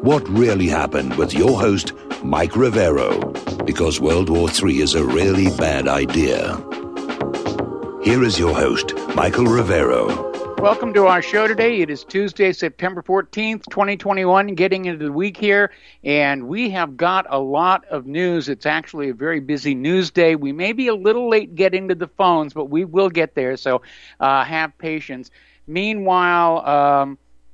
What really happened with your host, Mike Rivero, because World War III is a really bad idea. Here is your host, Michael Rivero. Welcome to our show today. It is Tuesday, September 14th, 2021, getting into the week here, and we have got a lot of news. It's actually a very busy news day. We may be a little late getting to the phones, but we will get there, so have patience. Meanwhile,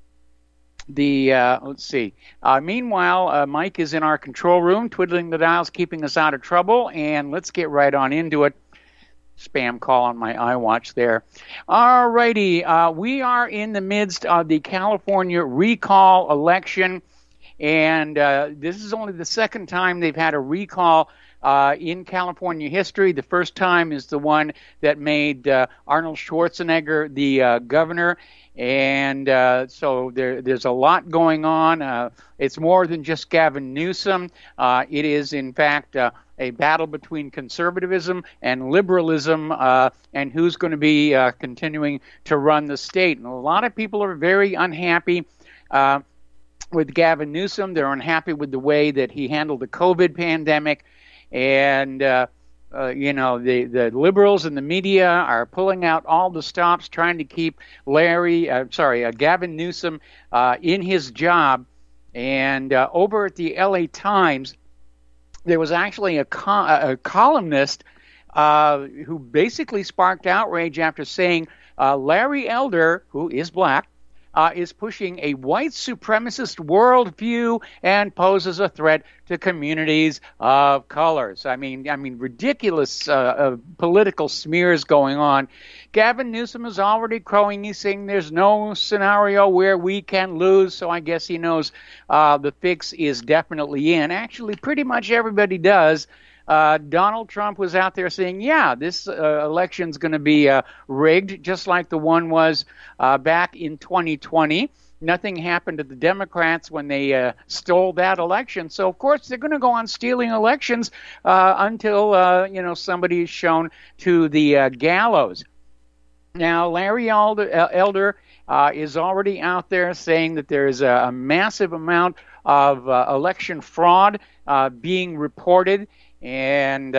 Mike is in our control room, twiddling the dials, keeping us out of trouble, and let's get right on into it. Spam call on my iWatch there. All righty, we are in the midst of the California recall election, and this is only the second time they've had a recall in California history. The first time is the one that made Arnold Schwarzenegger the governor. And so there's a lot going on. It's more than just Gavin Newsom. It is, in fact, a battle between conservatism and liberalism and who's going to be continuing to run the state. And a lot of people are very unhappy with Gavin Newsom. They're unhappy with the way that he handled the COVID pandemic. And the liberals and the media are pulling out all the stops, trying to keep Gavin Newsom in his job. And over at the LA Times, there was actually a columnist who basically sparked outrage after saying Larry Elder, who is black, is pushing a white supremacist worldview and poses a threat to communities of colors. I mean, ridiculous political smears going on. Gavin Newsom is already crowing. He's saying there's no scenario where we can lose, so I guess he knows the fix is definitely in. Actually, pretty much everybody does. Donald Trump was out there saying, yeah, this election's going to be rigged, just like the one was back in 2020. Nothing happened to the Democrats when they stole that election. So, of course, they're going to go on stealing elections until, somebody is shown to the gallows. Now, Larry Elder is already out there saying that there is a massive amount of election fraud being reported. And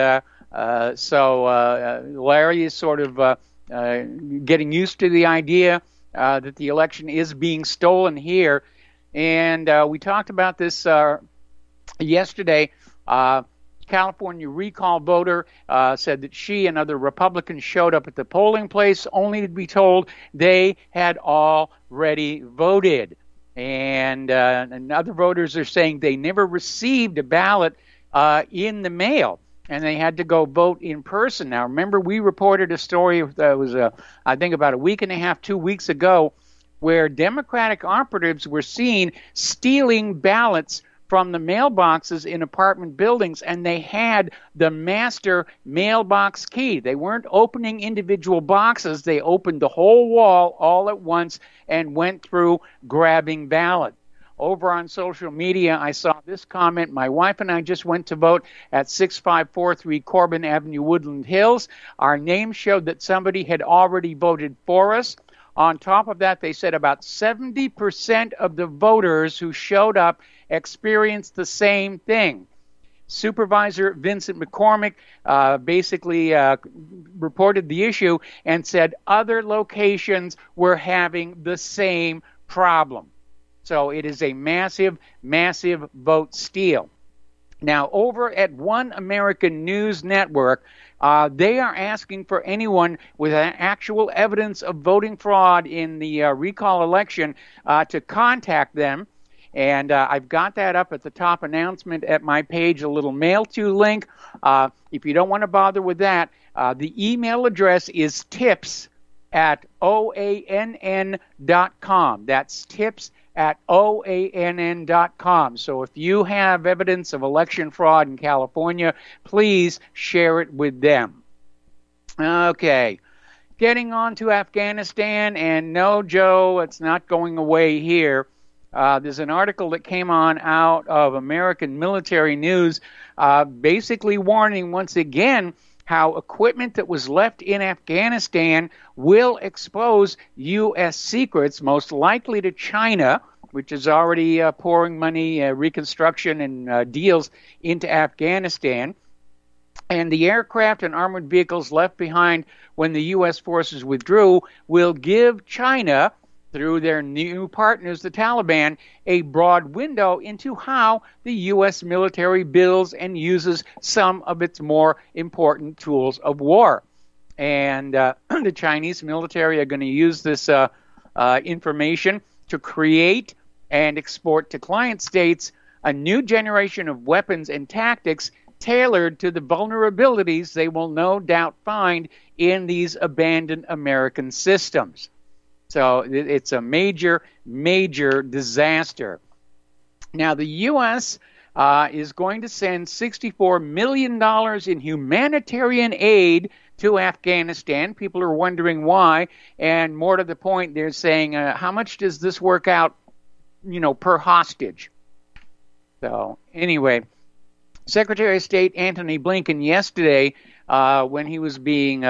so Larry is sort of getting used to the idea that the election is being stolen here. And we talked about this yesterday. California recall voter said that she and other Republicans showed up at the polling place only to be told they had already voted. And other voters are saying they never received a ballot in the mail, and they had to go vote in person. Now, remember, we reported a story that was, I think, about a week and a half, 2 weeks ago, where Democratic operatives were seen stealing ballots from the mailboxes in apartment buildings, and they had the master mailbox key. They weren't opening individual boxes. They opened the whole wall all at once and went through grabbing ballots. Over on social media, I saw this comment. My wife and I just went to vote at 6543 Corbin Avenue, Woodland Hills. Our name showed that somebody had already voted for us. On top of that, they said about 70% of the voters who showed up experienced the same thing. Supervisor Vincent McCormick basically reported the issue and said other locations were having the same problem. So it is a massive, massive vote steal. Now, over at One American News Network, they are asking for anyone with actual evidence of voting fraud in the recall election to contact them. And I've got that up at the top announcement at my page, a little mail to link. If you don't want to bother with that, the email address is tips@oann.com. That's tips@oann.com. So if you have evidence of election fraud in California, please share it with them. Okay, getting on to Afghanistan, and no, Joe, it's not going away here. There's an article that came on out of American Military News basically warning once again how equipment that was left in Afghanistan will expose U.S. secrets, most likely to China, which is already pouring money, reconstruction and deals into Afghanistan. And the aircraft and armored vehicles left behind when the U.S. forces withdrew will give China, through their new partners, the Taliban, a broad window into how the U.S. military builds and uses some of its more important tools of war. And the Chinese military are going to use this information to create and export to client states a new generation of weapons and tactics tailored to the vulnerabilities they will no doubt find in these abandoned American systems. So it's a major, major disaster. Now, the U.S. Is going to send $64 million in humanitarian aid to Afghanistan. People are wondering why, and more to the point, they're saying, how much does this work out, per hostage? So, anyway, Secretary of State Antony Blinken yesterday, when he was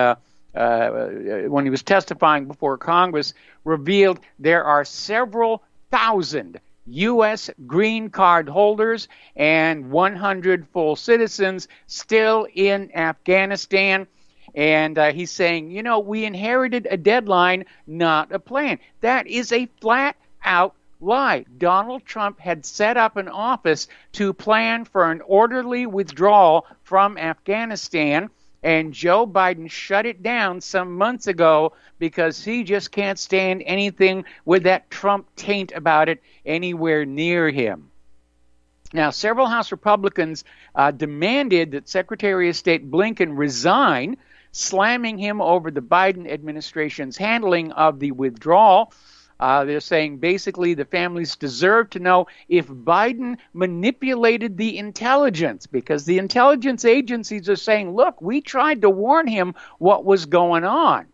testifying before Congress, revealed there are several thousand U.S. green card holders and 100 full citizens still in Afghanistan. And he's saying, we inherited a deadline, not a plan. That is a flat-out lie. Donald Trump had set up an office to plan for an orderly withdrawal from Afghanistan, and Joe Biden shut it down some months ago because he just can't stand anything with that Trump taint about it anywhere near him. Now, several House Republicans demanded that Secretary of State Blinken resign, slamming him over the Biden administration's handling of the withdrawal. They're saying basically the families deserve to know if Biden manipulated the intelligence, because the intelligence agencies are saying, look, we tried to warn him what was going on.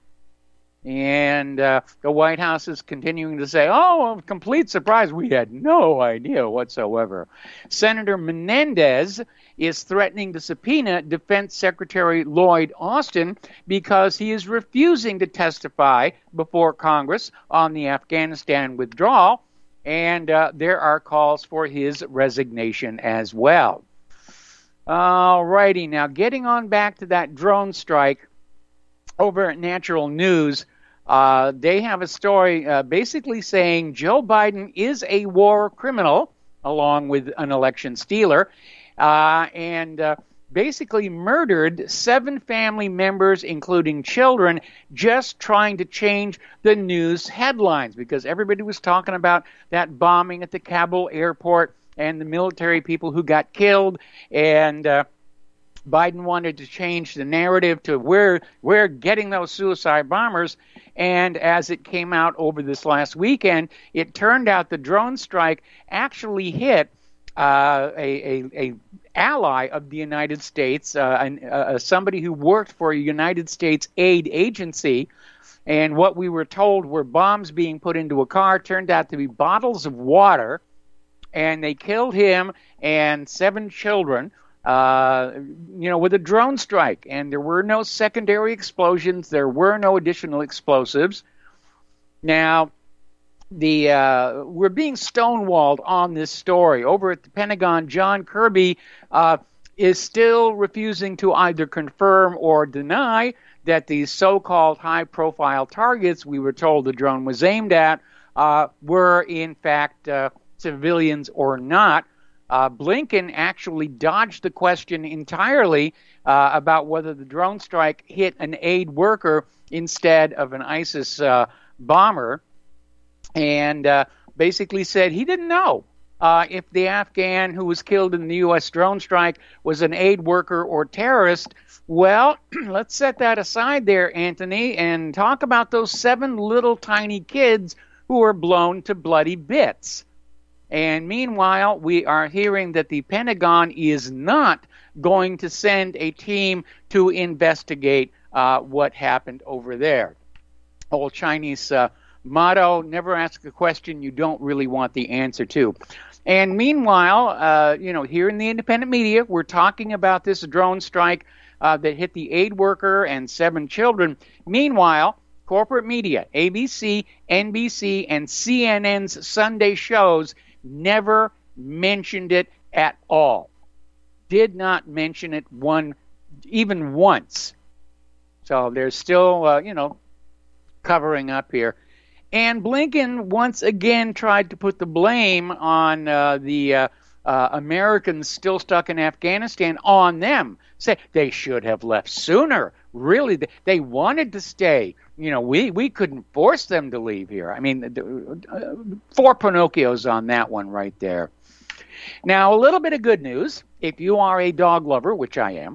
And the White House is continuing to say, complete surprise. We had no idea whatsoever. Senator Menendez is threatening to subpoena Defense Secretary Lloyd Austin because he is refusing to testify before Congress on the Afghanistan withdrawal, and there are calls for his resignation as well. All righty, now getting on back to that drone strike over at Natural News, they have a story basically saying Joe Biden is a war criminal, along with an election stealer, and basically murdered 7 family members, including children, just trying to change the news headlines, because everybody was talking about that bombing at the Kabul airport and the military people who got killed, and Biden wanted to change the narrative to we're getting those suicide bombers. And as it came out over this last weekend, it turned out the drone strike actually hit a ally of the United States, somebody who worked for a United States aid agency. And what we were told were bombs being put into a car turned out to be bottles of water. And they killed him and 7 children, with a drone strike. And there were no secondary explosions. There were no additional explosives. Now, we're being stonewalled on this story. Over at the Pentagon, John Kirby is still refusing to either confirm or deny that these so-called high-profile targets we were told the drone was aimed at were, in fact, civilians or not. Blinken actually dodged the question entirely about whether the drone strike hit an aid worker instead of an ISIS bomber, and basically said he didn't know if the Afghan who was killed in the U.S. drone strike was an aid worker or terrorist. Well, let's set that aside there, Anthony, and talk about those 7 little tiny kids who were blown to bloody bits. And meanwhile, we are hearing that the Pentagon is not going to send a team to investigate what happened over there. Old Chinese motto, never ask a question you don't really want the answer to. And meanwhile, here in the independent media, we're talking about this drone strike that hit the aid worker and 7 children. Meanwhile, corporate media, ABC, NBC, and CNN's Sunday shows never mentioned it at all. Did not mention it even once. So they're still, covering up here. And Blinken once again tried to put the blame on the Americans still stuck in Afghanistan on them. Say they should have left sooner. Really, they wanted to stay. We couldn't force them to leave here. I mean, 4 Pinocchios on that one right there. Now, a little bit of good news. If you are a dog lover, which I am,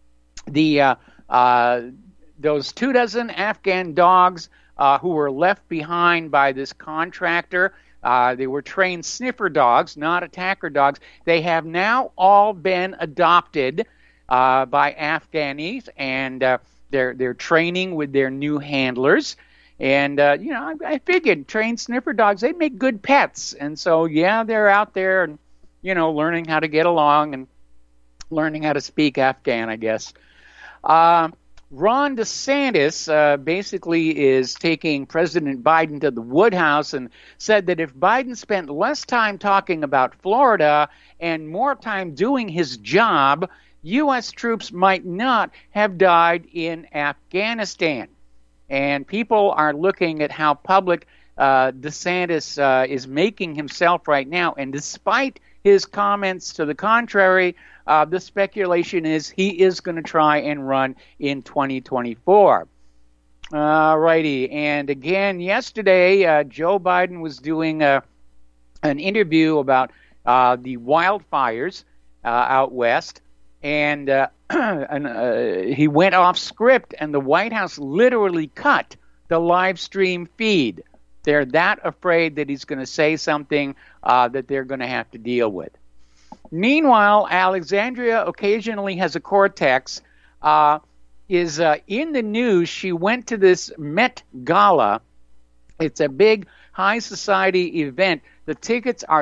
those 24 Afghan dogs who were left behind by this contractor, they were trained sniffer dogs, not attacker dogs. They have now all been adopted by Afghanis, and they're training with their new handlers. And, I figured trained sniffer dogs, they'd make good pets. And so, yeah, they're out there and, learning how to get along and learning how to speak Afghan, I guess. Ron DeSantis basically is taking President Biden to the Woodhouse and said that if Biden spent less time talking about Florida and more time doing his job, U.S. troops might not have died in Afghanistan. And people are looking at how public DeSantis is making himself right now. And despite his comments to the contrary, the speculation is he is going to try and run in 2024. All righty. And again, yesterday, Joe Biden was doing an interview about the wildfires out west. And he went off script, and the White House literally cut the live stream feed. They're that afraid that he's going to say something that they're going to have to deal with. Meanwhile, Alexandria Ocasio-Cortez is in the news. She went to this Met Gala. It's a big high society event. The tickets are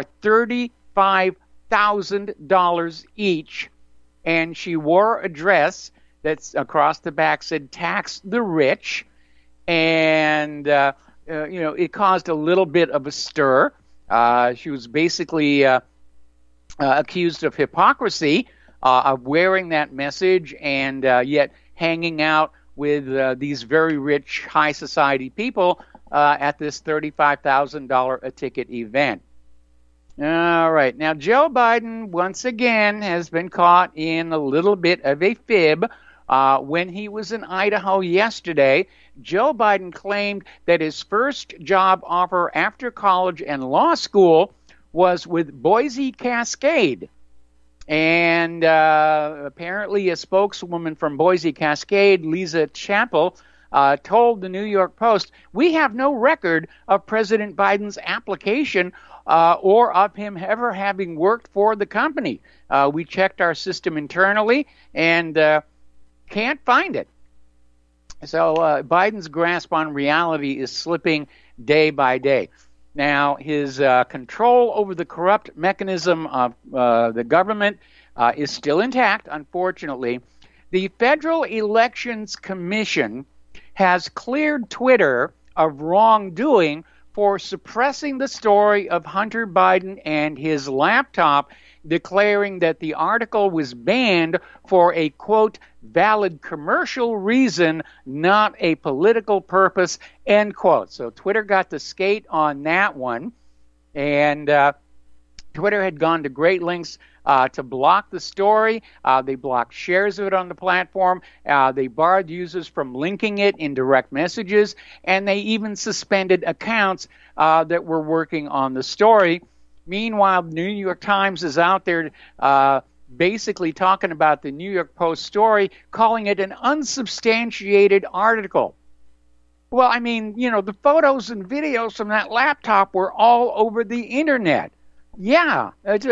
$35,000 each. And she wore a dress that's across the back said, "Tax the Rich." And, it caused a little bit of a stir. She was basically accused of hypocrisy, of wearing that message and yet hanging out with these very rich, high society people at this $35,000 a ticket event. All right. Now, Joe Biden, once again, has been caught in a little bit of a fib. When he was in Idaho yesterday, Joe Biden claimed that his first job offer after college and law school was with Boise Cascade. And apparently a spokeswoman from Boise Cascade, Lisa Chappell, told the New York Post, "We have no record of President Biden's application or of him ever having worked for the company. We checked our system internally and can't find it." So Biden's grasp on reality is slipping day by day. Now, his control over the corrupt mechanism of the government is still intact, unfortunately. The Federal Elections Commission has cleared Twitter of wrongdoing for suppressing the story of Hunter Biden and his laptop, declaring that the article was banned for a, quote, valid commercial reason, not a political purpose, end quote. So Twitter got the skate on that one, and Twitter had gone to great lengths to block the story. They blocked shares of it on the platform. They barred users from linking it in direct messages, and they even suspended accounts that were working on the story. Meanwhile, the New York Times is out there basically talking about the New York Post story, calling it an unsubstantiated article. Well, I mean, the photos and videos from that laptop were all over the internet. Yeah.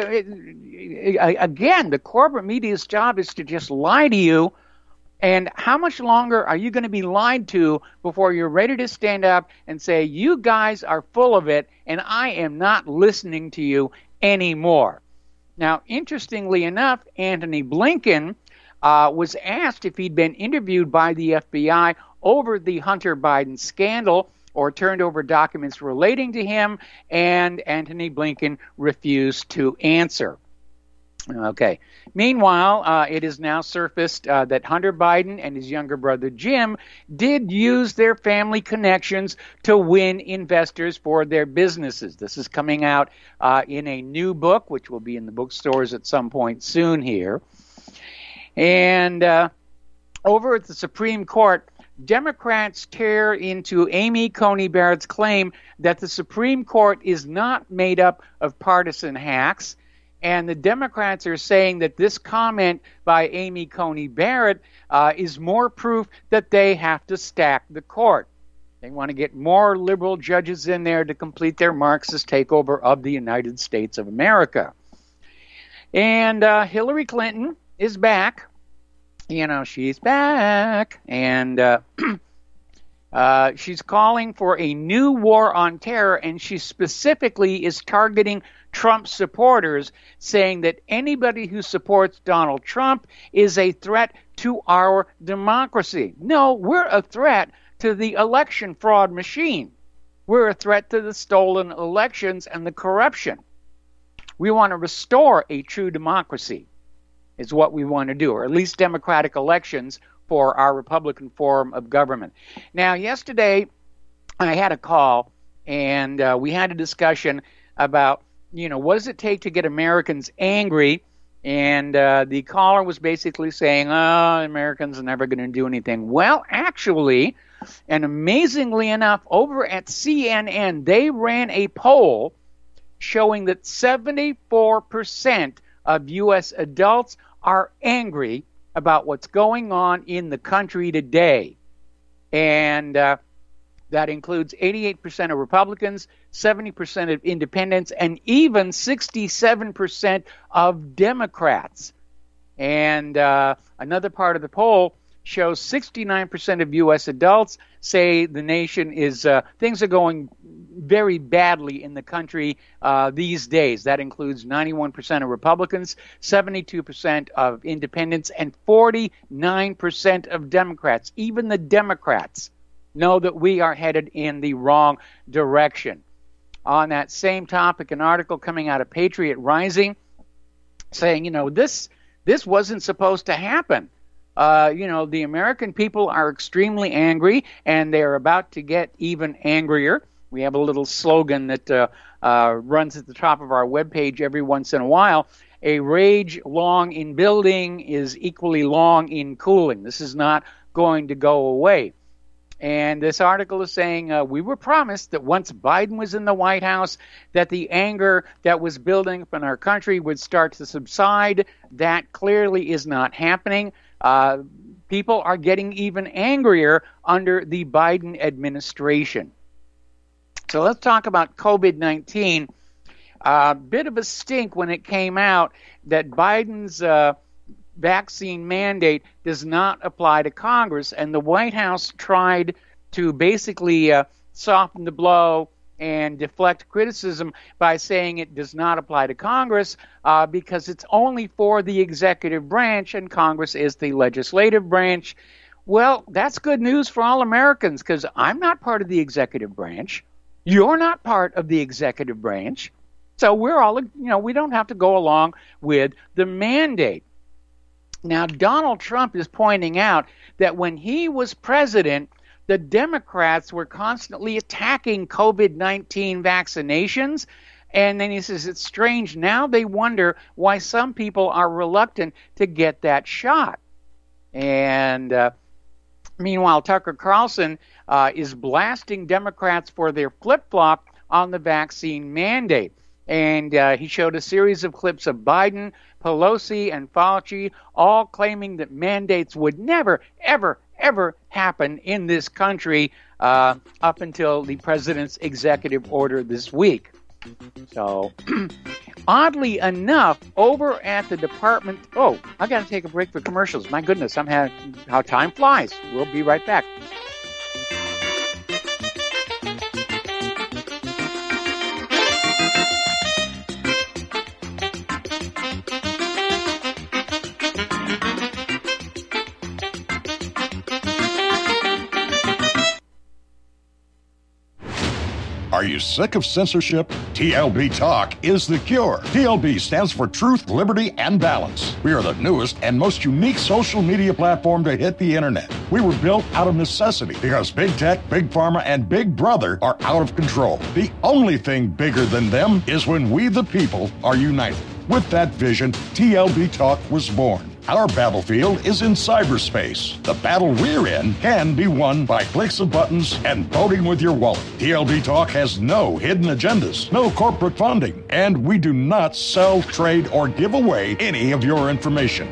Again, the corporate media's job is to just lie to you. And how much longer are you going to be lied to before you're ready to stand up and say, you guys are full of it and I am not listening to you anymore? Now, interestingly enough, Antony Blinken was asked if he'd been interviewed by the FBI over the Hunter Biden scandal or turned over documents relating to him, and Antony Blinken refused to answer. Okay. Meanwhile, it is now surfaced that Hunter Biden and his younger brother Jim did use their family connections to win investors for their businesses. This is coming out in a new book, which will be in the bookstores at some point soon here. And over at the Supreme Court, Democrats tear into Amy Coney Barrett's claim that the Supreme Court is not made up of partisan hacks. And the Democrats are saying that this comment by Amy Coney Barrett is more proof that they have to stack the court. They want to get more liberal judges in there to complete their Marxist takeover of the United States of America. And Hillary Clinton is back. You know, she's back. And she's calling for a new war on terror, and she specifically is targeting Trump supporters, saying that anybody who supports Donald Trump is a threat to our democracy. No, we're a threat to the election fraud machine. We're a threat to the stolen elections and the corruption. We want to restore a true democracy, is what we want to do, or at least democratic elections for our Republican form of government. Now, yesterday, I had a call, and we had a discussion about, you know, what does it take to get Americans angry? And the caller was basically saying, Americans are never going to do anything. Well, actually, and amazingly enough, over at CNN, they ran a poll showing that 74% of U.S. adults are angry about what's going on in the country today. And that includes 88% of Republicans, 70% of independents, and even 67% of Democrats. And another part of the poll shows 69% of U.S. adults say the nation is, things are going very badly in the country these days. That includes 91% of Republicans, 72% of independents, and 49% of Democrats. Even the Democrats know that we are headed in the wrong direction. On that same topic, an article coming out of Patriot Rising saying, you know, this wasn't supposed to happen. You know, the American people are extremely angry, and they're about to get even angrier. We have a little slogan that runs at the top of our webpage every once in a while. A rage long in building is equally long in cooling. This is not going to go away. And this article is saying we were promised that once Biden was in the White House, that the anger that was building up in our country would start to subside. That clearly is not happening. People are getting even angrier under the Biden administration. So let's talk about COVID-19. A bit of a stink when it came out that Biden's vaccine mandate does not apply to Congress, and the White House tried to basically soften the blow and deflect criticism by saying it does not apply to Congress because it's only for the executive branch, and Congress is the legislative branch. Well, that's good news for all Americans, because I'm not part of the executive branch. You're not part of the executive branch. So we're all, you know, we don't have to go along with the mandate. Now, Donald Trump is pointing out that when he was president, the Democrats were constantly attacking COVID-19 vaccinations. And then he says it's strange. Now they wonder why some people are reluctant to get that shot. And meanwhile, Tucker Carlson is blasting Democrats for their flip-flop on the vaccine mandate. And he showed a series of clips of Biden, Pelosi, and Fauci all claiming that mandates would never, ever, ever happen in this country up until the president's executive order this week. So, oddly enough, over at the department... Oh, I got to take a break for commercials. My goodness, how time flies. We'll be right back. Are you sick of censorship? TLB Talk is the cure. TLB stands for Truth, Liberty, and Balance. We are the newest and most unique social media platform to hit the internet. We were built out of necessity because big tech, big pharma, and big brother are out of control. The only thing bigger than them is when we, the people, are united. With that vision, TLB Talk was born. Our battlefield is in cyberspace. The battle we're in can be won by clicks of buttons and voting with your wallet. TLB Talk has no hidden agendas, no corporate funding, and we do not sell, trade, or give away any of your information.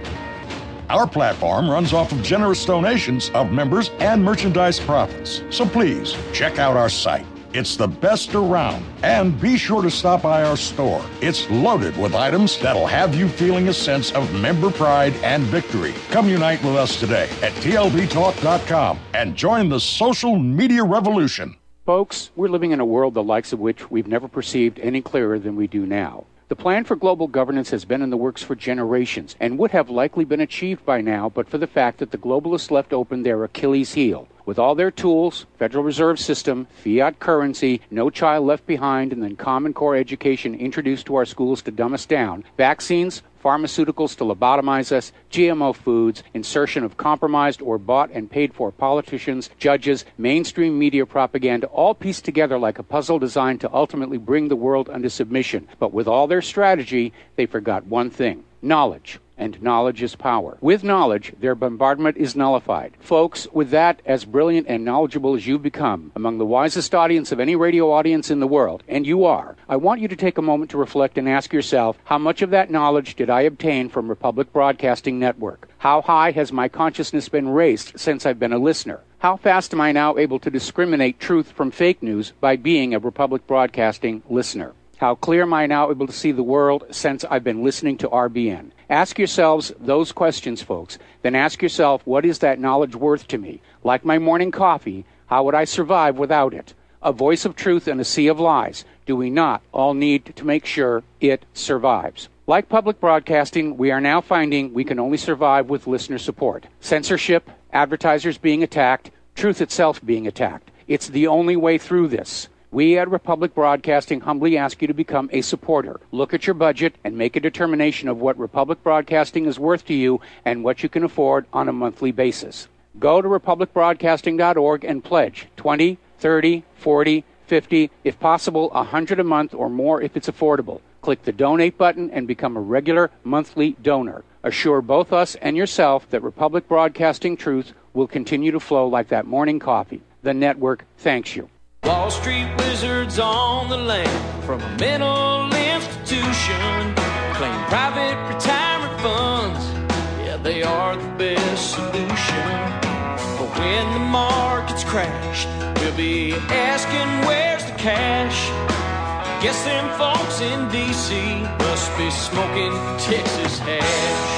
Our platform runs off of generous donations of members and merchandise profits. So please, check out our site. It's the best around. And be sure to stop by our store. It's loaded with items that'll have you feeling a sense of member pride and victory. Come unite with us today at tlbtalk.com and join the social media revolution. Folks, we're living in a world the likes of which we've never perceived any clearer than we do now. The plan for global governance has been in the works for generations and would have likely been achieved by now but for the fact that the globalists left open their Achilles heel. With all their tools, Federal Reserve System, fiat currency, no child left behind, and then Common Core education introduced to our schools to dumb us down, vaccines, pharmaceuticals to lobotomize us, GMO foods, insertion of compromised or bought and paid for politicians, judges, mainstream media propaganda, all pieced together like a puzzle designed to ultimately bring the world under submission. But with all their strategy, they forgot one thing: knowledge. And knowledge is power. With knowledge, their bombardment is nullified. Folks, with that, as brilliant and knowledgeable as you've become, among the wisest audience of any radio audience in the world, and you are, I want you to take a moment to reflect and ask yourself, how much of that knowledge did I obtain from Republic Broadcasting Network? How high has my consciousness been raised since I've been a listener? How fast am I now able to discriminate truth from fake news by being a Republic Broadcasting listener? How clear am I now able to see the world since I've been listening to RBN? Ask yourselves those questions, folks. Then ask yourself, what is that knowledge worth to me? Like my morning coffee, how would I survive without it? A voice of truth in a sea of lies. Do we not all need to make sure it survives? Like public broadcasting, we are now finding we can only survive with listener support. Censorship, advertisers being attacked, truth itself being attacked. It's the only way through this. We at Republic Broadcasting humbly ask you to become a supporter. Look at your budget and make a determination of what Republic Broadcasting is worth to you and what you can afford on a monthly basis. Go to republicbroadcasting.org and pledge $20, $30, $40, $50, if possible, $100 a month or more if it's affordable. Click the donate button and become a regular monthly donor. Assure both us and yourself that Republic Broadcasting truth will continue to flow like that morning coffee. The network thanks you. Wall Street wizards on the land from a mental institution claim private retirement funds. Yeah, they are the best solution. But when the markets crash, we'll be asking where's the cash. Guess them folks in D.C. must be smoking Texas hash.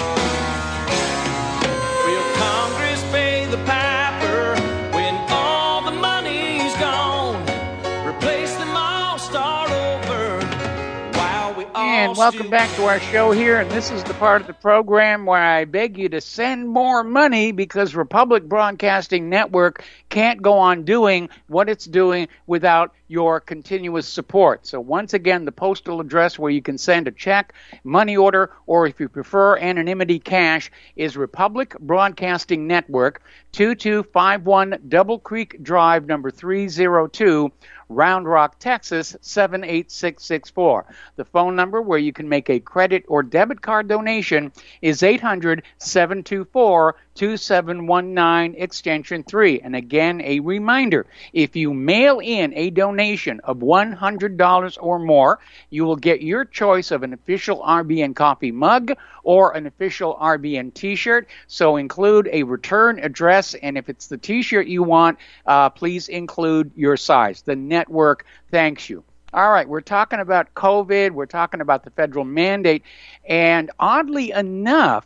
Will Congress pay the piper when all the money's gone? Replace them all, start over while we all. And welcome back to our show here, and this is the part of the program where I beg you to send more money because Republic Broadcasting Network can't go on doing what it's doing without your continuous support. So once again, the postal address where you can send a check, money order, or if you prefer anonymity cash is Republic Broadcasting Network, 2251 Double Creek Drive, number 302, Round Rock, Texas, 78664. The phone number where you can make a credit or debit card donation is 800-724-2719, extension 3. And again, a reminder, if you mail in a donation of $100 or more, you will get your choice of an official RBN coffee mug or an official RBN t-shirt. So include a return address, and if it's the t-shirt you want, please include your size. The network thanks you. All right, we're talking about COVID. We're talking about the federal mandate. And oddly enough,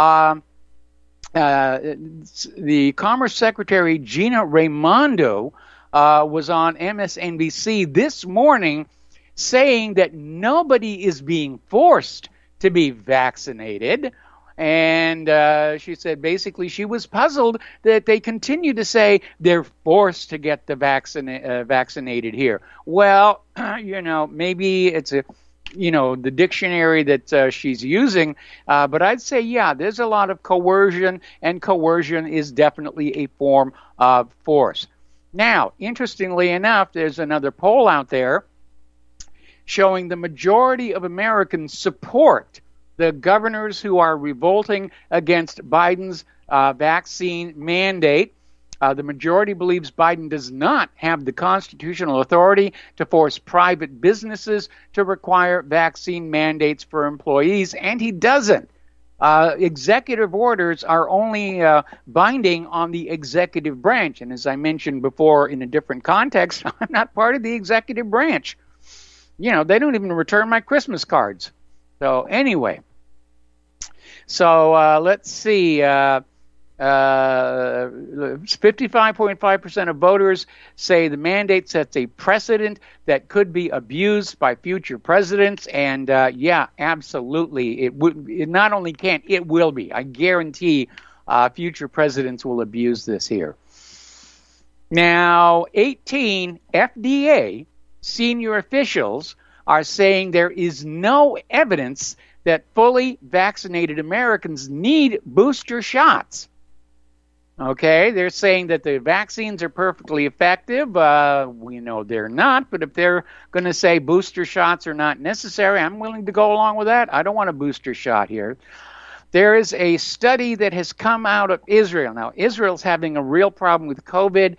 the Commerce Secretary Gina Raimondo was on MSNBC this morning saying that nobody is being forced to be vaccinated. And she said basically she was puzzled that they continue to say they're forced to get the vaccinated here. Well, maybe it's the dictionary that she's using, but I'd say, yeah, there's a lot of coercion, and coercion is definitely a form of force. Now, interestingly enough, there's another poll out there showing the majority of Americans support the governors who are revolting against Biden's vaccine mandate. The majority believes Biden does not have the constitutional authority to force private businesses to require vaccine mandates for employees, and he doesn't. Executive orders are only binding on the executive branch, and as I mentioned before in a different context, I'm not part of the executive branch. They don't even return my Christmas cards. So anyway. So let's see. 55.5% of voters say the mandate sets a precedent that could be abused by future presidents. And yeah, absolutely. It not only can, it will be. I guarantee future presidents will abuse this here. Now, 18 FDA senior officials are saying there is no evidence that fully vaccinated Americans need booster shots. Okay, they're saying that the vaccines are perfectly effective. We know they're not, but if they're going to say booster shots are not necessary, I'm willing to go along with that. I don't want a booster shot here. There is a study that has come out of Israel. Now, Israel's having a real problem with COVID.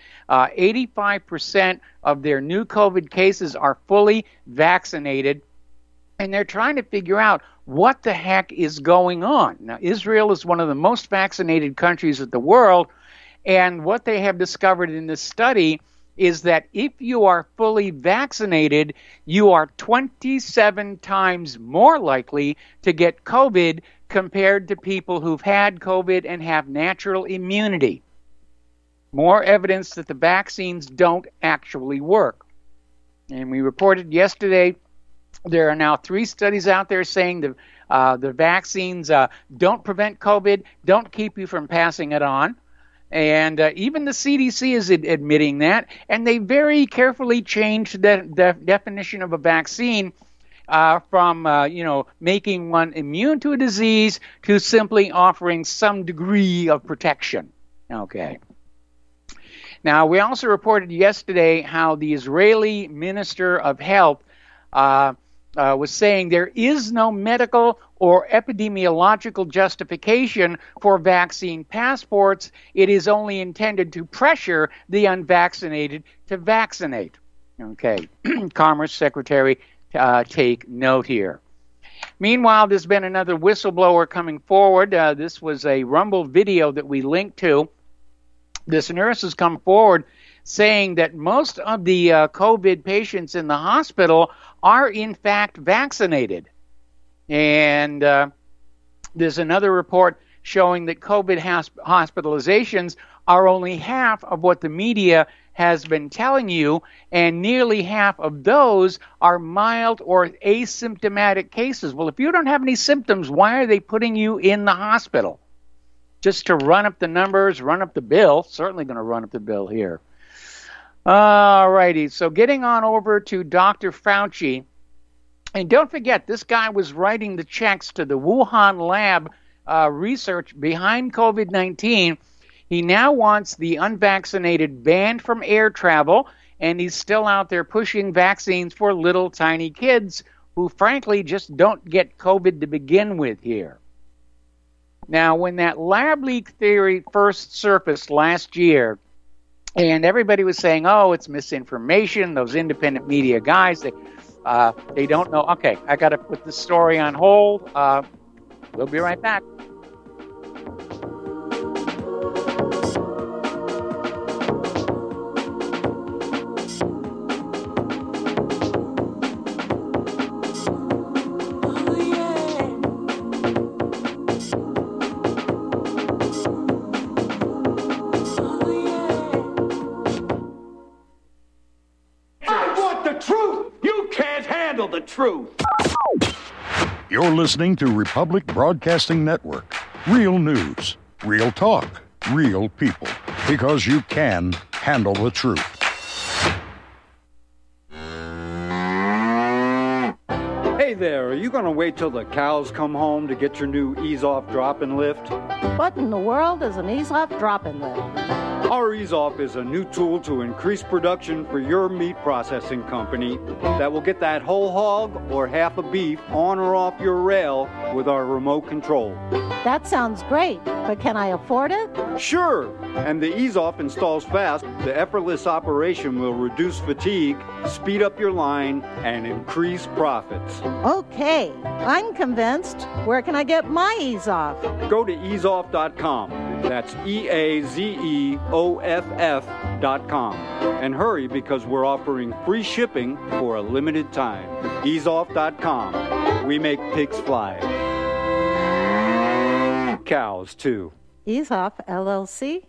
85% of their new COVID cases are fully vaccinated, and they're trying to figure out what the heck is going on. Now, Israel is one of the most vaccinated countries in the world, and what they have discovered in this study is that if you are fully vaccinated, you are 27 times more likely to get COVID compared to people who've had COVID and have natural immunity. More evidence that the vaccines don't actually work. And we reported yesterday there are now 3 studies out there saying the vaccines don't prevent COVID, don't keep you from passing it on. And even the CDC is admitting that. And they very carefully changed the definition of a vaccine from making one immune to a disease to simply offering some degree of protection. Okay. Now, we also reported yesterday how the Israeli Minister of Health was saying there is no medical or epidemiological justification for vaccine passports. It is only intended to pressure the unvaccinated to vaccinate. Okay, Commerce Secretary, take note here. Meanwhile, there's been another whistleblower coming forward. This was a Rumble video that we linked to. This nurse has come forward saying that most of the COVID patients in the hospital are in fact vaccinated. And there's another report showing that COVID hospitalizations are only half of what the media has been telling you, and nearly half of those are mild or asymptomatic cases. Well, if you don't have any symptoms, why are they putting you in the hospital? Just to run up the numbers, run up the bill. Certainly going to run up the bill here. All righty, so getting on over to Dr. Fauci. And don't forget, this guy was writing the checks to the Wuhan lab research behind COVID-19. He now wants the unvaccinated banned from air travel, and he's still out there pushing vaccines for little tiny kids who, frankly, just don't get COVID to begin with here. Now, when that lab leak theory first surfaced last year, and everybody was saying, oh, it's misinformation, those independent media guys, they don't know. Okay, I got to put the story on hold. We'll be right back. Truth. You're listening to Republic Broadcasting Network Real news, real talk, real people. Because you can handle the truth. Hey there, are you going to wait till the cows come home to get your new Ease-Off drop-in lift? What in the world is an Ease-Off drop-in lift? Our Ease-Off is a new tool to increase production for your meat processing company that will get that whole hog or half a beef on or off your rail with our remote control. That sounds great, but can I afford it? Sure, and the Ease-Off installs fast. The effortless operation will reduce fatigue, speed up your line, and increase profits. Okay, I'm convinced. Where can I get my Ease-Off? Go to easeoff.com. That's EAZEOFF.com. And hurry, because we're offering free shipping for a limited time. Easeoff.com. We make pigs fly. Cows, too. Ease-Off, LLC,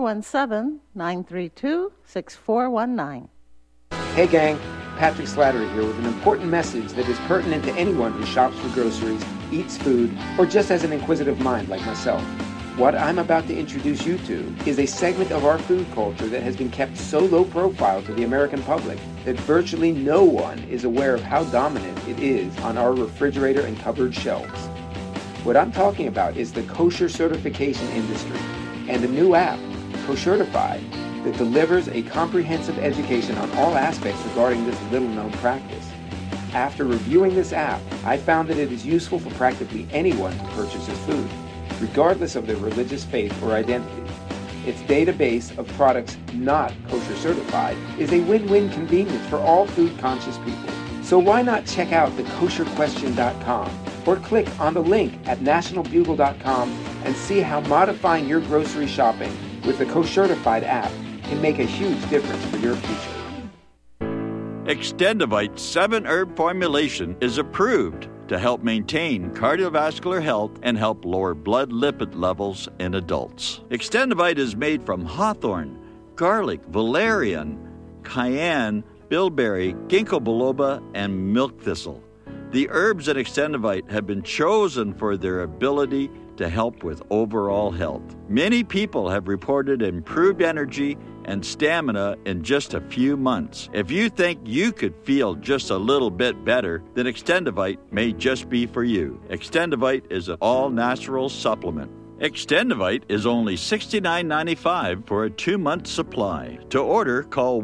417-932-6419. Hey gang, Patrick Slattery here with an important message that is pertinent to anyone who shops for groceries, eats food, or just has an inquisitive mind like myself. What I'm about to introduce you to is a segment of our food culture that has been kept so low profile to the American public that virtually no one is aware of how dominant it is on our refrigerator and cupboard shelves. What I'm talking about is the kosher certification industry and a new app, Koshertified, that delivers a comprehensive education on all aspects regarding this little-known practice. After reviewing this app, I found that it is useful for practically anyone who purchases food, regardless of their religious faith or identity. Its database of products not kosher certified is a win-win convenience for all food-conscious people. So why not check out thekosherquestion.com or click on the link at nationalbugle.com and see how modifying your grocery shopping with the Koshertified app can make a huge difference for your future. Extendivite 7-herb formulation is approved to help maintain cardiovascular health and help lower blood lipid levels in adults. Extendivite is made from hawthorn, garlic, valerian, cayenne, bilberry, ginkgo biloba, and milk thistle. The herbs in Extendivite have been chosen for their ability to help with overall health. Many people have reported improved energy and stamina in just a few months. If you think you could feel just a little bit better, then Extendivite may just be for you. Extendivite is an all-natural supplement. Extendivite is only $69.95 for a 2-month supply. To order, call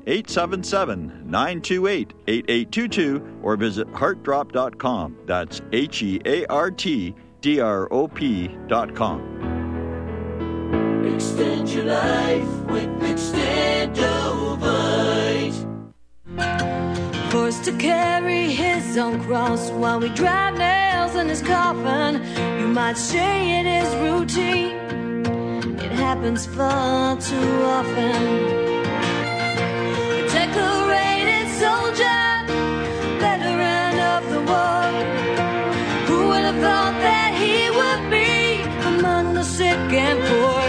1-877-928-8822 or visit heartdrop.com. That's HEARTDROP.com. Extend your life with Extendovite. Forced to carry his own cross while we drive nails in his coffin. You might say it is routine. It happens far too often. A decorated soldier, veteran of the war. Who would have thought that he would be among the sick and poor?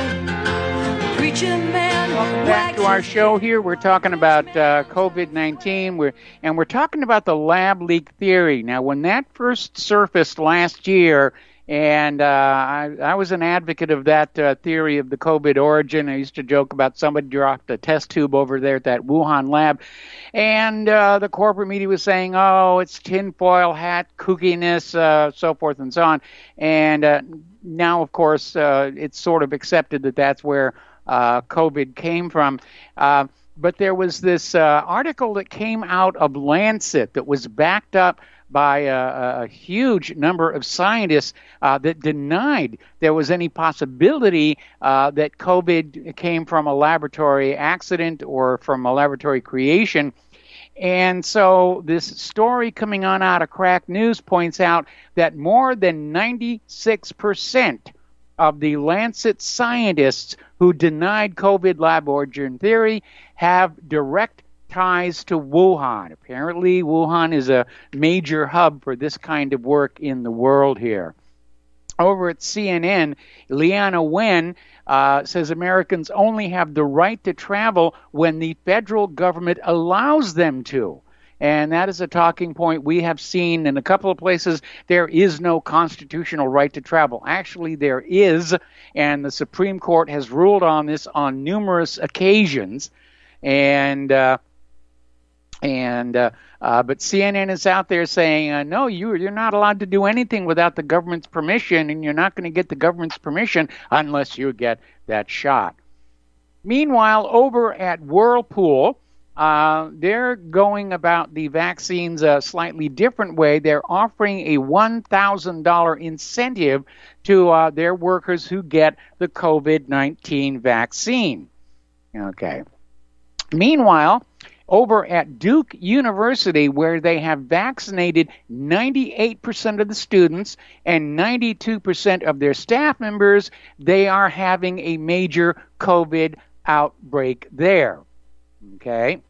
Welcome back to our show here. We're talking about COVID-19, we're talking about the lab leak theory. Now, when that first surfaced last year, and I was an advocate of that theory of the COVID origin. I used to joke about somebody dropped a test tube over there at that Wuhan lab, and the corporate media was saying, oh, it's tinfoil hat kookiness, so forth and so on. And now, of course, it's sort of accepted that that's where COVID came from. But there was this article that came out of Lancet that was backed up by a huge number of scientists that denied there was any possibility that COVID came from a laboratory accident or from a laboratory creation. And so this story coming on out of Crack News points out that more than 96% of the Lancet scientists who denied COVID lab origin theory have direct ties to Wuhan. Apparently, Wuhan is a major hub for this kind of work in the world here. Over at CNN, Leana Wen says Americans only have the right to travel when the federal government allows them to. And that is a talking point we have seen in a couple of places. There is no constitutional right to travel. Actually, there is, and the Supreme Court has ruled on this on numerous occasions. But CNN is out there saying, no, you're not allowed to do anything without the government's permission, and you're not going to get the government's permission unless you get that shot. Meanwhile, over at Whirlpool, they're going about the vaccines a slightly different way. They're offering a $1,000 incentive to their workers who get the COVID-19 vaccine. Okay. Meanwhile, over at Duke University, where they have vaccinated 98% of the students and 92% of their staff members, they are having a major COVID outbreak there. Okay.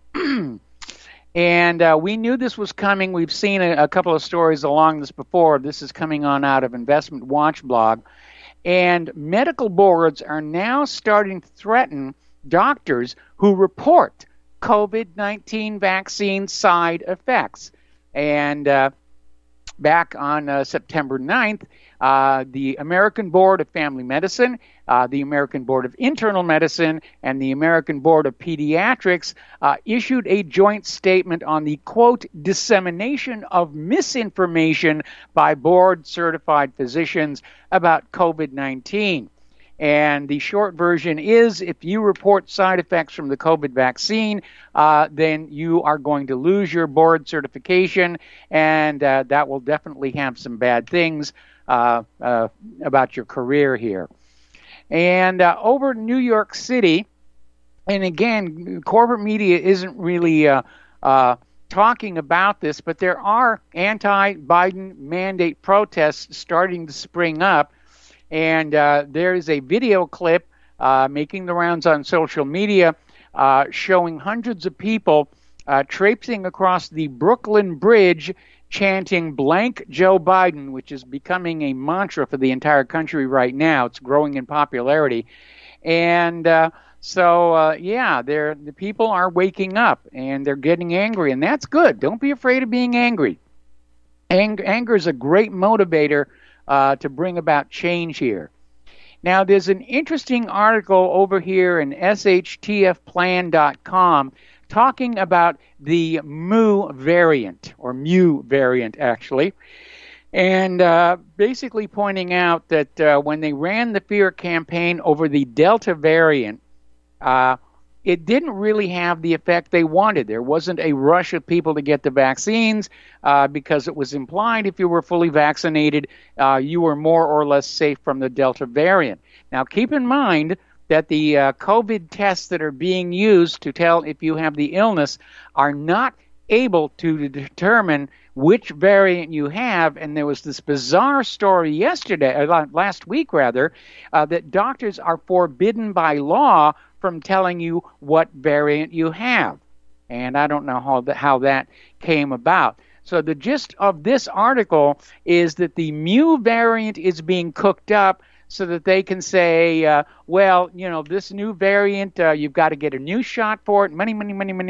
And we knew this was coming. We've seen a couple of stories along this before. This is coming on out of Investment Watch blog. And medical boards are now starting to threaten doctors who report COVID-19 vaccine side effects. And back on September 9th, the American Board of Family Medicine, the American Board of Internal Medicine, and the American Board of Pediatrics issued a joint statement on the, quote, dissemination of misinformation by board-certified physicians about COVID-19. And the short version is, if you report side effects from the COVID vaccine, then you are going to lose your board certification, and that will definitely have some bad things about your career here. And over in New York City, and again, corporate media isn't really talking about this, but there are anti-Biden mandate protests starting to spring up. And there is a video clip making the rounds on social media showing hundreds of people traipsing across the Brooklyn Bridge chanting "blank Joe Biden," which is becoming a mantra for the entire country right now. It's growing in popularity. And the people are waking up and they're getting angry, and that's good. Don't be afraid of being angry. Anger is a great motivator to bring about change here. Now, there's an interesting article over here in shtfplan.com talking about the Mu variant, actually, and basically pointing out that when they ran the fear campaign over the Delta variant, it didn't really have the effect they wanted. There wasn't a rush of people to get the vaccines because it was implied if you were fully vaccinated, you were more or less safe from the Delta variant. Now, keep in mind that the COVID tests that are being used to tell if you have the illness are not able to determine which variant you have. And there was this bizarre story last week, that doctors are forbidden by law from telling you what variant you have. And I don't know how that came about. So the gist of this article is that the Mu variant is being cooked up so that they can say, this new variant, you've got to get a new shot for it. Money.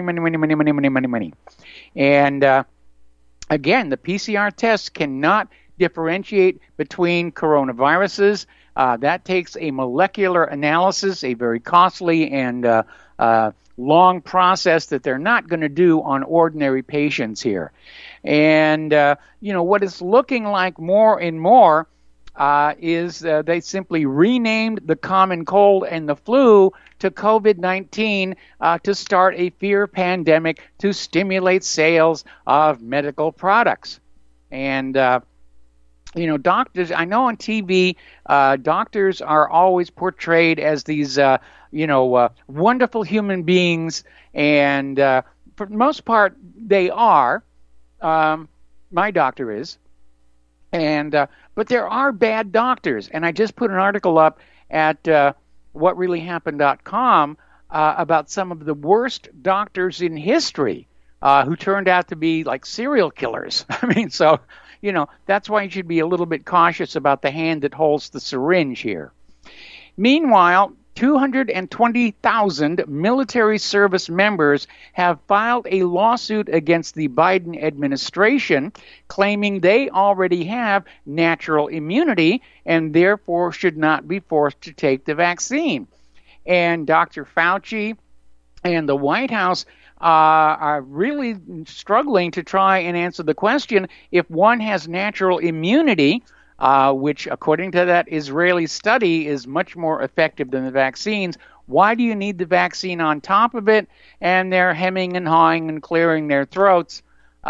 And again, the PCR tests cannot differentiate between coronaviruses. That takes a molecular analysis, a very costly and long process that they're not going to do on ordinary patients here. And, what it's looking like more and more is they simply renamed the common cold and the flu to COVID-19 to start a fear pandemic to stimulate sales of medical products. And, doctors, I know on TV, doctors are always portrayed as these, wonderful human beings, and for the most part, they are. My doctor is. But there are bad doctors, and I just put an article up at whatreallyhappened.com about some of the worst doctors in history who turned out to be like serial killers. That's why you should be a little bit cautious about the hand that holds the syringe here. Meanwhile, 220,000 military service members have filed a lawsuit against the Biden administration, claiming they already have natural immunity and therefore should not be forced to take the vaccine. And Dr. Fauci and the White House are really struggling to try and answer the question, if one has natural immunity, which according to that Israeli study is much more effective than the vaccines, why do you need the vaccine on top of it? And they're hemming and hawing and clearing their throats,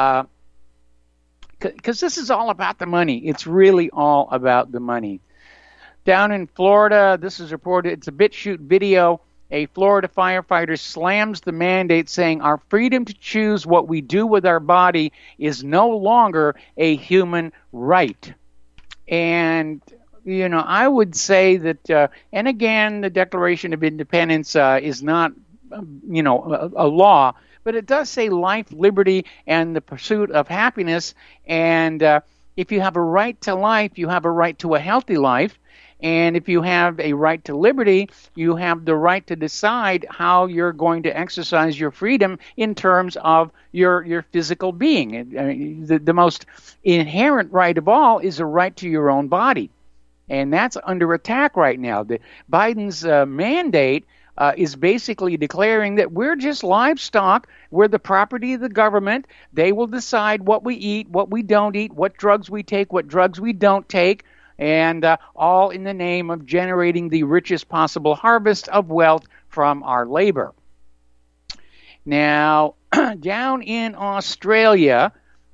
because this is all about the money. It's really all about the money. Down in Florida, this is reported, it's a BitChute video. A Florida firefighter slams the mandate, saying our freedom to choose what we do with our body is no longer a human right. And, you know, I would say that, and again, the Declaration of Independence is not, a law, but it does say life, liberty, and the pursuit of happiness. And if you have a right to life, you have a right to a healthy life. And if you have a right to liberty, you have the right to decide how you're going to exercise your freedom in terms of your physical being. The most inherent right of all is a right to your own body. And that's under attack right now. Biden's mandate is basically declaring that we're just livestock. We're the property of the government. They will decide what we eat, what we don't eat, what drugs we take, what drugs we don't take. And all in the name of generating the richest possible harvest of wealth from our labor. Now, down in Australia,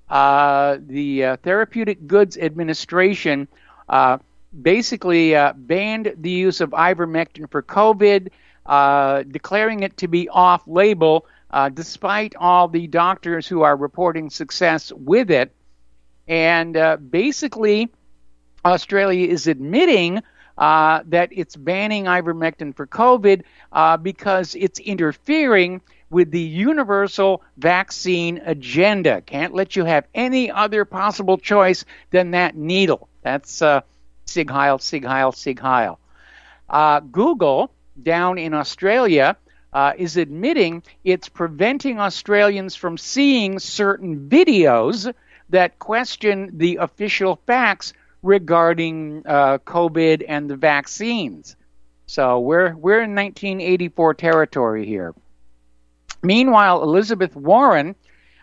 the Therapeutic Goods Administration basically banned the use of ivermectin for COVID, declaring it to be off-label, despite all the doctors who are reporting success with it. And basically, Australia is admitting that it's banning ivermectin for COVID because it's interfering with the universal vaccine agenda. Can't let you have any other possible choice than that needle. That's Sig Heil, Sig Heil, Sig Heil. Google, down in Australia, is admitting it's preventing Australians from seeing certain videos that question the official facts regarding COVID and the vaccines. So we're in 1984 territory here. Meanwhile, Elizabeth Warren,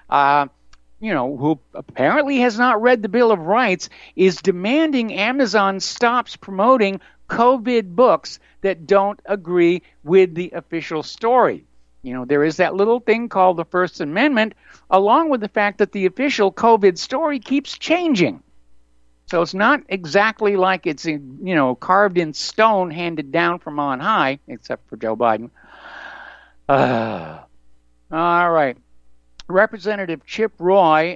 who apparently has not read the Bill of Rights, is demanding Amazon stops promoting COVID books that don't agree with the official story. You know, there is that little thing called the First Amendment, along with the fact that the official COVID story keeps changing. So it's not exactly like it's, carved in stone, handed down from on high, except for Joe Biden. All right. Representative Chip Roy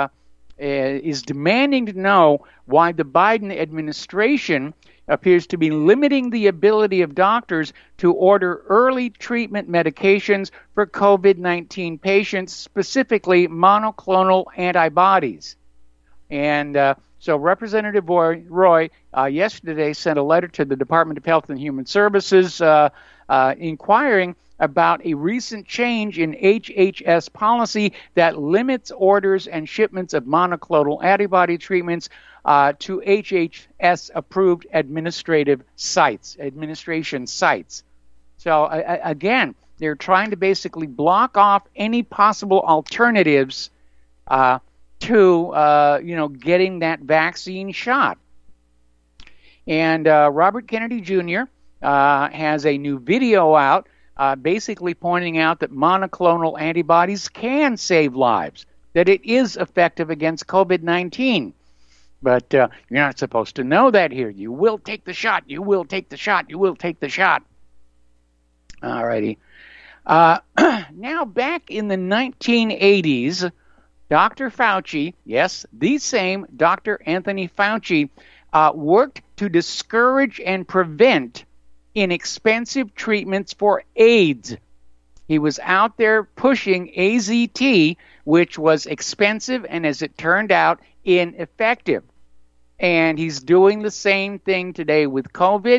is demanding to know why the Biden administration appears to be limiting the ability of doctors to order early treatment medications for COVID-19 patients, specifically monoclonal antibodies. And so Representative Roy yesterday sent a letter to the Department of Health and Human Services inquiring about a recent change in HHS policy that limits orders and shipments of monoclonal antibody treatments to HHS-approved administration sites. So again, they're trying to basically block off any possible alternatives to getting that vaccine shot. And Robert Kennedy Jr. Has a new video out basically pointing out that monoclonal antibodies can save lives, that it is effective against COVID-19. But you're not supposed to know that here. You will take the shot. You will take the shot. You will take the shot. All righty. Now, back in the 1980s, Dr. Fauci, yes, the same Dr. Anthony Fauci, worked to discourage and prevent inexpensive treatments for AIDS. He was out there pushing AZT, which was expensive and, as it turned out, ineffective. And he's doing the same thing today with COVID.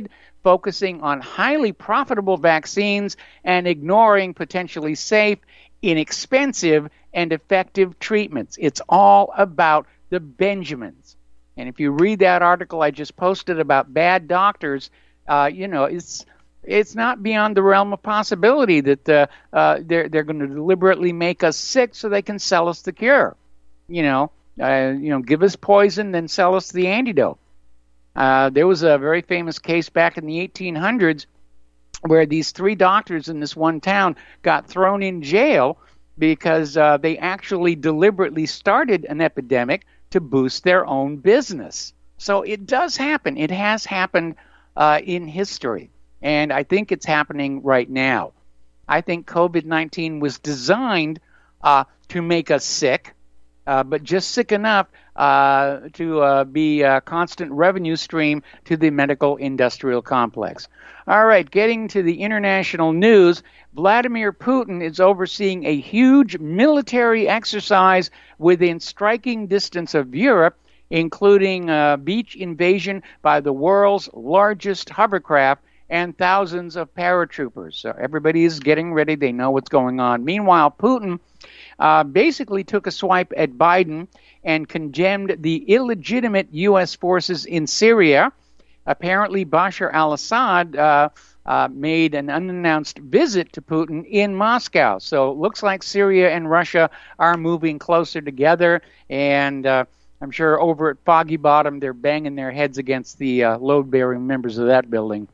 focusing on highly profitable vaccines and ignoring potentially safe, inexpensive, and effective treatments. It's all about the Benjamins. And if you read that article I just posted about bad doctors, it's not beyond the realm of possibility that they're going to deliberately make us sick so they can sell us the cure. Give us poison, then sell us the antidote. There was a very famous case back in the 1800s where these 3 doctors in this one town got thrown in jail because they actually deliberately started an epidemic to boost their own business. So it does happen. It has happened in history, and I think it's happening right now. I think COVID-19 was designed to make us sick, but just sick enough to be a constant revenue stream to the medical industrial complex. All right, getting to the international news, Vladimir Putin is overseeing a huge military exercise within striking distance of Europe, including a beach invasion by the world's largest hovercraft and thousands of paratroopers. So everybody is getting ready. They know what's going on. Meanwhile, Putin basically took a swipe at Biden and condemned the illegitimate U.S. forces in Syria. Apparently, Bashar al-Assad made an unannounced visit to Putin in Moscow. So it looks like Syria and Russia are moving closer together, and I'm sure over at Foggy Bottom they're banging their heads against the load-bearing members of that building.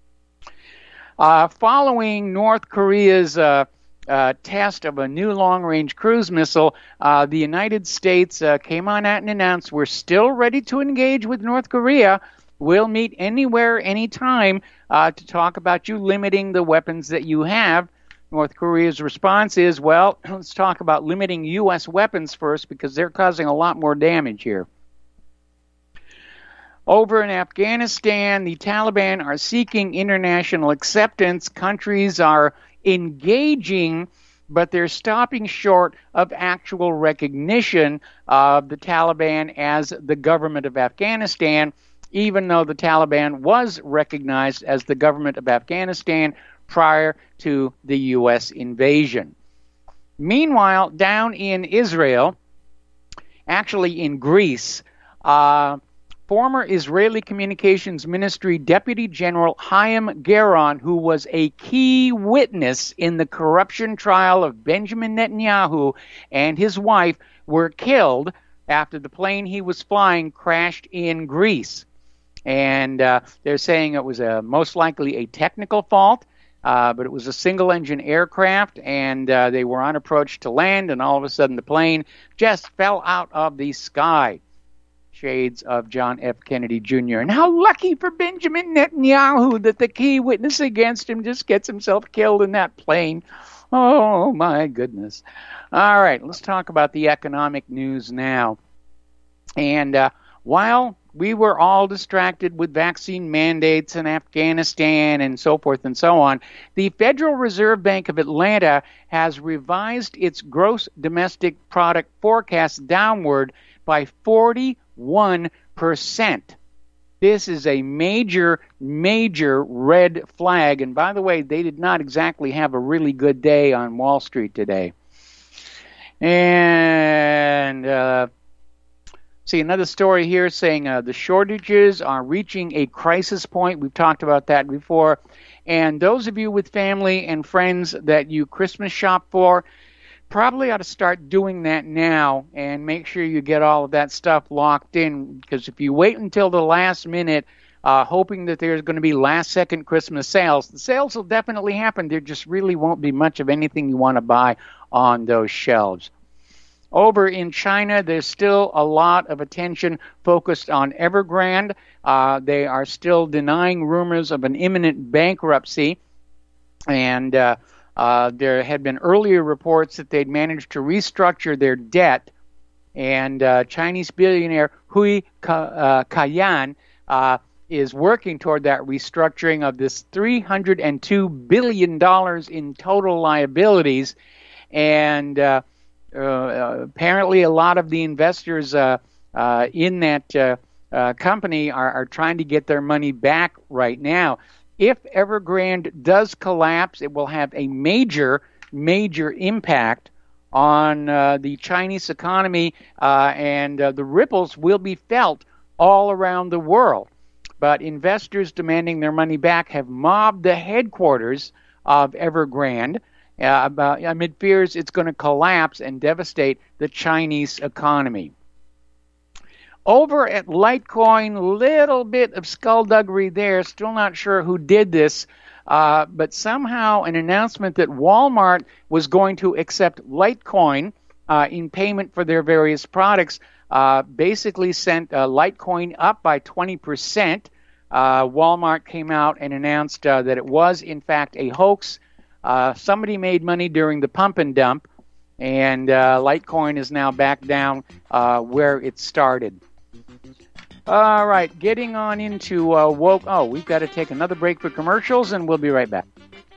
Following North Korea's test of a new long-range cruise missile, the United States came on out and announced we're still ready to engage with North Korea. We'll meet anywhere, anytime to talk about you limiting the weapons that you have. North Korea's response is, well, let's talk about limiting U.S. weapons first because they're causing a lot more damage here. Over in Afghanistan, the Taliban are seeking international acceptance. Countries are engaging, but they're stopping short of actual recognition of the Taliban as the government of Afghanistan, even though the Taliban was recognized as the government of Afghanistan prior to the U.S. invasion. Meanwhile, down in Israel, actually in Greece, former Israeli Communications Ministry Deputy General Chaim Geron, who was a key witness in the corruption trial of Benjamin Netanyahu and his wife, were killed after the plane he was flying crashed in Greece. And they're saying it was most likely a technical fault, but it was a single-engine aircraft, and they were on approach to land, and all of a sudden the plane just fell out of the sky. Shades of John F. Kennedy Jr. And how lucky for Benjamin Netanyahu that the key witness against him just gets himself killed in that plane. Oh, my goodness. All right, let's talk about the economic news now. And while we were all distracted with vaccine mandates in Afghanistan and so forth and so on, the Federal Reserve Bank of Atlanta has revised its gross domestic product forecast downward by 41%. This is a major, major red flag. And by the way, they did not exactly have a really good day on Wall Street today. And see another story here saying the shortages are reaching a crisis point. We've talked about that before. And those of you with family and friends that you Christmas shop for, probably ought to start doing that now and make sure you get all of that stuff locked in, because if you wait until the last minute hoping that there's going to be last-second Christmas sales, the sales will definitely happen. There just really won't be much of anything you want to buy on those shelves. Over in China, there's still a lot of attention focused on Evergrande. They are still denying rumors of an imminent bankruptcy, and there had been earlier reports that they'd managed to restructure their debt, and Chinese billionaire Hui Kaiyan is working toward that restructuring of this $302 billion in total liabilities, and apparently a lot of the investors in that company are trying to get their money back right now. If Evergrande does collapse, it will have a major impact on the Chinese economy, and the ripples will be felt all around the world. But investors demanding their money back have mobbed the headquarters of Evergrande amid fears it's going to collapse and devastate the Chinese economy. Over at Litecoin, little bit of skullduggery there. Still not sure who did this, but somehow an announcement that Walmart was going to accept Litecoin in payment for their various products basically sent Litecoin up by 20%. Walmart came out and announced that it was, in fact, a hoax. Somebody made money during the pump and dump, and Litecoin is now back down where it started. All right, getting on into woke. Oh, we've got to take another break for commercials, and we'll be right back.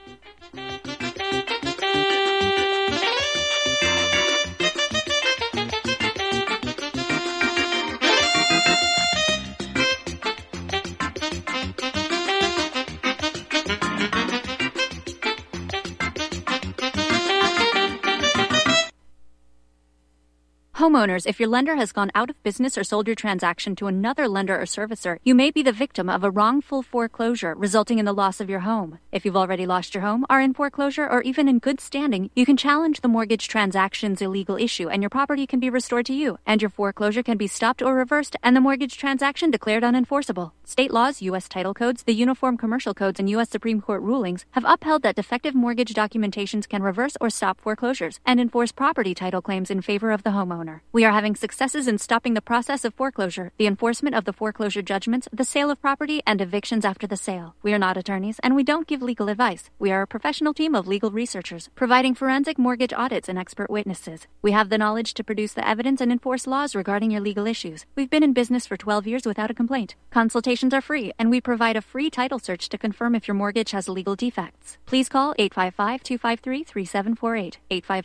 Homeowners, if your lender has gone out of business or sold your transaction to another lender or servicer, you may be the victim of a wrongful foreclosure, resulting in the loss of your home. If you've already lost your home, are in foreclosure, or even in good standing, you can challenge the mortgage transaction's illegal issue, and your property can be restored to you, and your foreclosure can be stopped or reversed, and the mortgage transaction declared unenforceable. State laws, U.S. title codes, the Uniform Commercial Codes, and U.S. Supreme Court rulings have upheld that defective mortgage documentations can reverse or stop foreclosures and enforce property title claims in favor of the homeowner. We are having successes in stopping the process of foreclosure, the enforcement of the foreclosure judgments, the sale of property, and evictions after the sale. We are not attorneys, and we don't give legal advice. We are a professional team of legal researchers, providing forensic mortgage audits and expert witnesses. We have the knowledge to produce the evidence and enforce laws regarding your legal issues. We've been in business for 12 years without a complaint. Consultations are free, and we provide a free title search to confirm if your mortgage has legal defects. Please call 855-253-3748.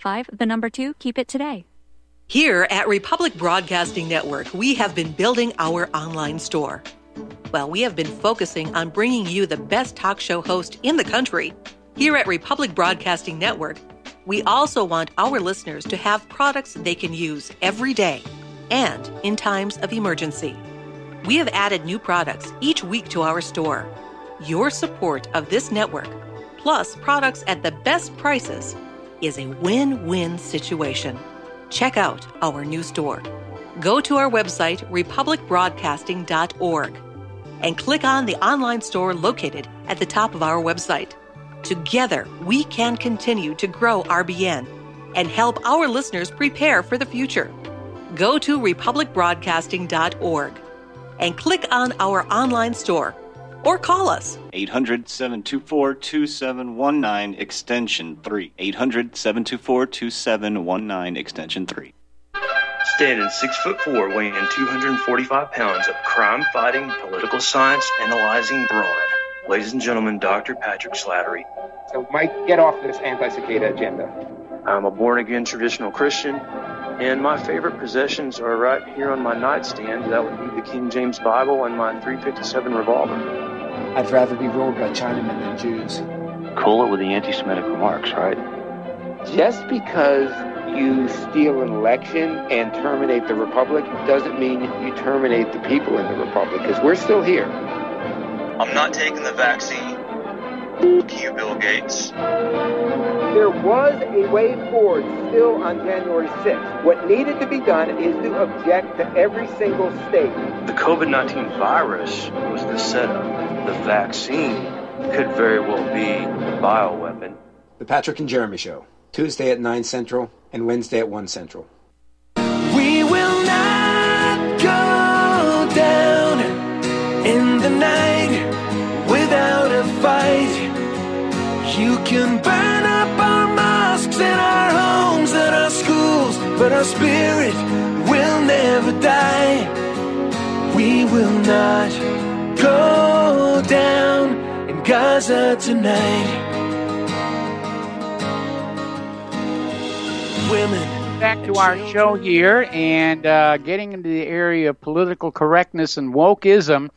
855, keep it today. Here at Republic Broadcasting Network, we have been building our online store. Well, we have been focusing on bringing you the best talk show host in the country. Here at Republic Broadcasting Network, we also want our listeners to have products they can use every day and in times of emergency. We have added new products each week to our store. Your support of this network, plus products at the best prices, is a win-win situation. Check out our new store. Go to our website, republicbroadcasting.org, and click on the online store located at the top of our website. Together, we can continue to grow RBN and help our listeners prepare for the future. Go to republicbroadcasting.org and click on our online store or call us. 800-724-2719, extension 3. 800-724-2719, extension 3. Standing 6'4", weighing 245 pounds of crime-fighting, political science analyzing brawn. Ladies and gentlemen, Dr. Patrick Slattery. So, Mike, get off this anti-cicada agenda. I'm a born-again traditional Christian, and my favorite possessions are right here on my nightstand. That would be the King James Bible and my .357 revolver. I'd rather be ruled by Chinamen than Jews. Cool it with the anti-Semitic remarks, right? Just because you steal an election and terminate the Republic doesn't mean you terminate the people in the Republic, because we're still here. I'm not taking the vaccine. Fuck you, Bill Gates. There was a way forward still on January 6th. What needed to be done is to object to every single state. The COVID-19 virus was the setup. The vaccine could very well be the bioweapon. The Patrick and Jeremy Show, Tuesday at 9 Central and Wednesday at 1 Central. We will not go down in the night without a fight. You can burn up our mosques and our homes and our schools, but our spirit will never die. We will not go down in Gaza tonight. Women. Back to our show here, and getting into the area of political correctness and wokeism.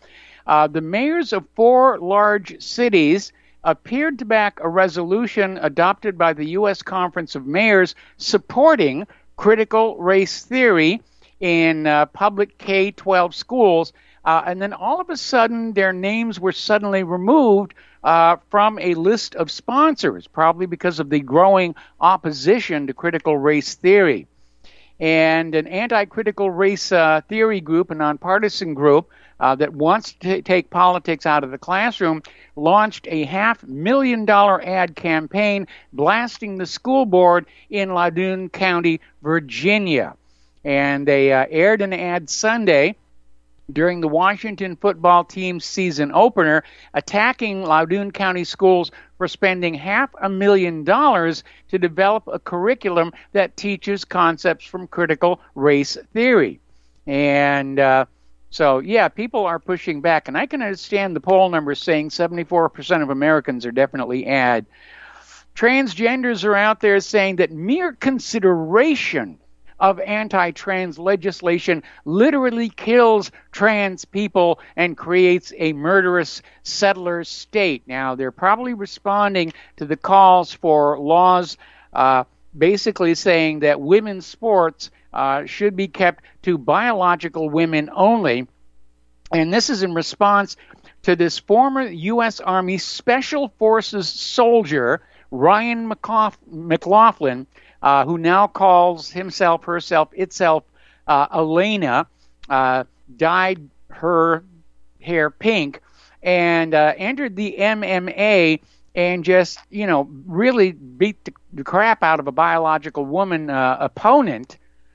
The mayors of 4 large cities appeared to back a resolution adopted by the U.S. Conference of Mayors supporting critical race theory in public K-12 schools. And then all of a sudden, their names were suddenly removed from a list of sponsors, probably because of the growing opposition to critical race theory. And an anti-critical race theory group, a nonpartisan group that wants to take politics out of the classroom, launched a $500,000 ad campaign blasting the school board in Loudoun County, Virginia. And they aired an ad Sunday during the Washington football team's season opener, attacking Loudoun County schools for spending $500,000 to develop a curriculum that teaches concepts from critical race theory. And so, yeah, people are pushing back. And I can understand the poll numbers saying 74% of Americans are definitely ad. Transgenders are out there saying that mere consideration of anti-trans legislation literally kills trans people and creates a murderous settler state. Now, they're probably responding to the calls for laws basically saying that women's sports should be kept to biological women only. And this is in response to this former U.S. Army Special Forces soldier, Ryan McLaughlin, who now calls himself, herself, itself, Elena, dyed her hair pink, and entered the MMA and just, really beat the crap out of a biological woman opponent,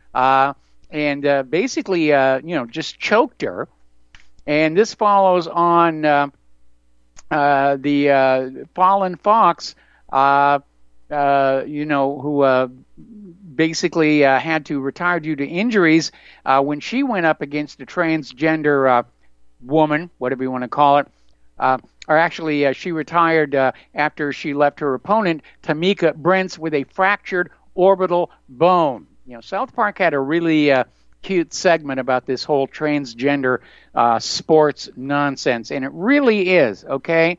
and basically, just choked her. And this follows on the Fallen Fox, who basically had to retire due to injuries when she went up against a transgender woman, whatever you want to call it. Or actually, she retired after she left her opponent, Tamika Brents, with a fractured orbital bone. South Park had a really cute segment about this whole transgender sports nonsense, and it really is, okay?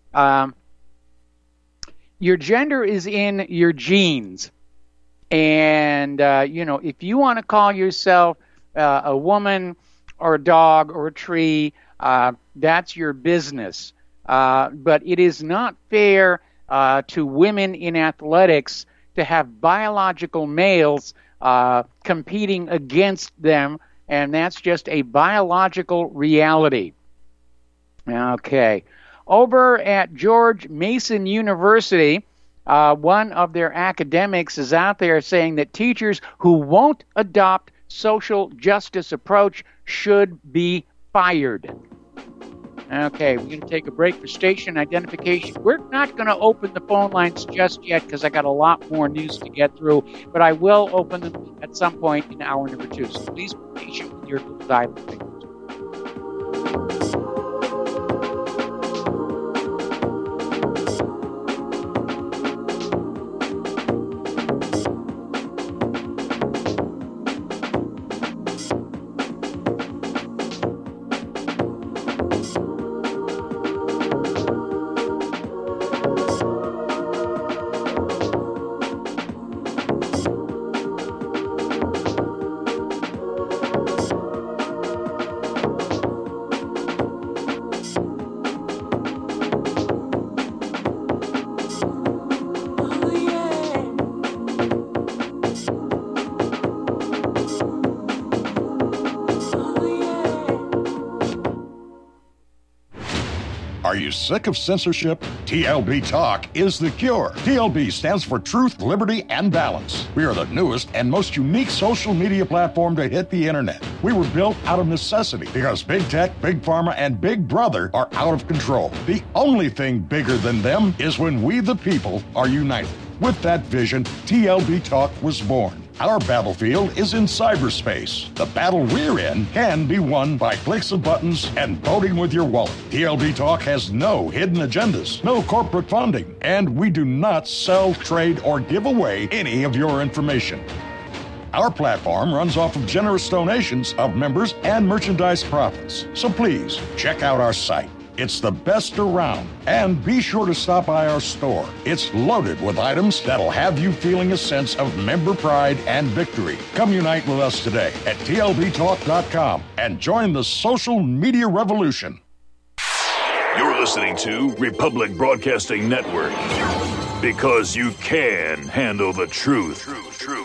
Your gender is in your genes. And, if you want to call yourself a woman or a dog or a tree, that's your business. But it is not fair to women in athletics to have biological males competing against them, and that's just a biological reality. Okay. Over at George Mason University, one of their academics is out there saying that teachers who won't adopt social justice approach should be fired. Okay, we're going to take a break for station identification. We're not going to open the phone lines just yet because I got a lot more news to get through, but I will open them at some point in hour number 2. So please be patient with your dial fingers. Are you sick of censorship? TLB Talk is the cure. TLB stands for Truth, Liberty, and Balance. We are the newest and most unique social media platform to hit the internet. We were built out of necessity because big tech, big pharma, and big brother are out of control. The only thing bigger than them is when we the people are united. With that vision, TLB Talk was born. Our battlefield is in cyberspace. The battle we're in can be won by clicks of buttons and voting with your wallet. TLB Talk has no hidden agendas, no corporate funding, and we do not sell, trade, or give away any of your information. Our platform runs off of generous donations of members and merchandise profits. So please, check out our site. It's the best around. And be sure to stop by our store. It's loaded with items that'll have you feeling a sense of member pride and victory. Come unite with us today at TLBTalk.com and join the social media revolution. You're listening to Republic Broadcasting Network. Because you can handle the truth.